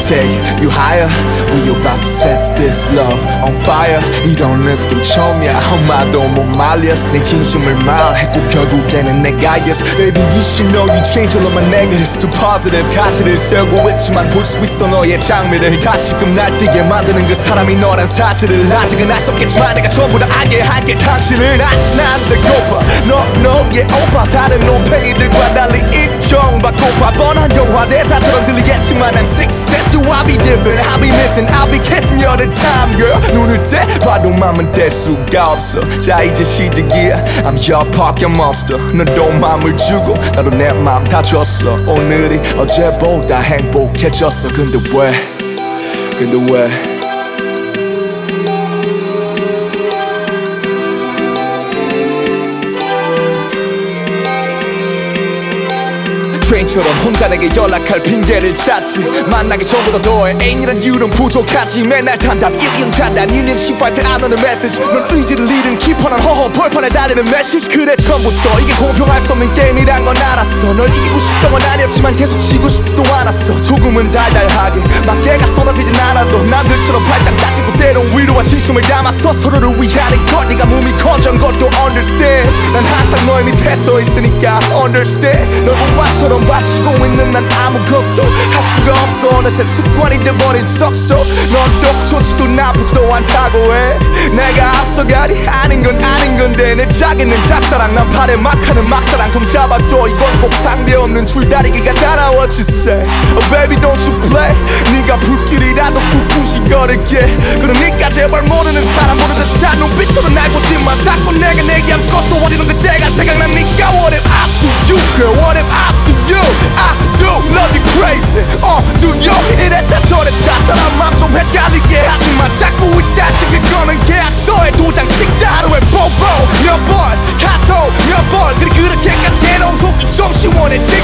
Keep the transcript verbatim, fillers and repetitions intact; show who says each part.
Speaker 1: take you higher. We about to set this love on fire. 이런 느낌 처음이야. 엄마도 못 말렸어. 내 진심을 말했고 결국에는 내가 yes. Baby you should know you change all of my negatives to positive. 가시를 세우고 있지만 볼 수 있어 너의 장미를. 다시금 날뛰게 만드는 그 사람이 너란 사실을 아직은 알 수 없겠지만 내가 전부 다 알게 할게. 당신은 아, 난 배고파. 너 너의 오빠. 다른 놈팽이들과 달리 인정받고파. 뻔한 영화 대사처럼 들리겠지만 난 sixth sense. So I'll be different, I'll be missing, I'll be kissing you all the time girl. 눈을 떼봐도 맘은 뗄 수가 없어. 자 이제 시작이야. I'm your pocket monster. 너도 맘을 주고 나도 내 맘 다 줬어. 오늘이 어제보다 행복해졌어. 근데 왜 근데 왜 트레인처럼 혼자 내게 연락할 핑계를 찾지. 만나기 전보다 더해 애인이란 이유는 부족하지. 맨날 단답 일용 잔단 일년 십발 때 안 오는 메시지. 넌 의지를 잃은 키퍼난 허허 벌판에 달리는 메시지. 그래 처음부터 이게 공평할 수 없는 게임이란 건 알았어. 널 이기고 싶던 건 아니었지만 계속 지고 싶지도 않았어. 조금은 달달하게 막개가 쏟아지진 않아도 남들처럼 발짝 닦이고 때론 위로와 진심을 담아서 서로를 위하는 것. 네가 몸이 커진 것도 understand. 난 항상 너의 밑에 서 있으니까 understand. 널 엄마처럼 바치고 있는 난 아무것도 할 수가 없어. 어느새 습관이 돼버린 석소. 넌 또 좋지도 나쁘지도 않다고 해. 내가 앞서가니 아닌 건 아닌 건데 내 자기는 짝사랑 난 팔에 막하는 막사랑 좀 잡아줘. 이건 꼭 상대없는 줄다리기가 잖아. What you say? Oh baby don't you play. 네가 불길이라도 꿋꿋이 걸을게. 그러니까 제발 모르는 사람 보는 듯한 눈빛으로 날 보지마. 자꾸 내가 내기한 것도 어디론 그때가 생각나니까. What if I'm to you girl? What if I'm to you? I do love you crazy. 어 do you? 이랬다 저랬다 사람 맘 좀 헷갈리게 하지마. 자꾸 이따식을 거는 계약서에 도장 찍자. 하루에 뽀뽀 몇 번 카톡 몇 번 그리 그렇게까지 해놓은 속이 좀 시원해지.